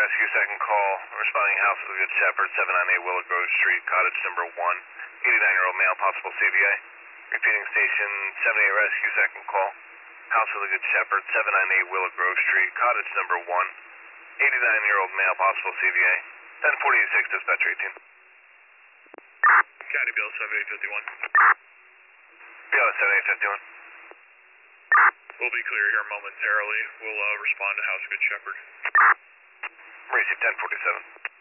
Rescue, second call. Responding House of the Good Shepherd, 798 Willow Grove Street, cottage number 1. 89-year-old male, possible CVA. Repeating station, 78 Rescue, second call. House of the Good Shepherd, 798 Willow Grove Street, cottage number 1. 89-year-old male, possible CVA. 1046, dispatcher 18. County Bill 7851. BL 7851. We'll be clear here momentarily. We'll respond to House of Good Shepherd. Receive 1047.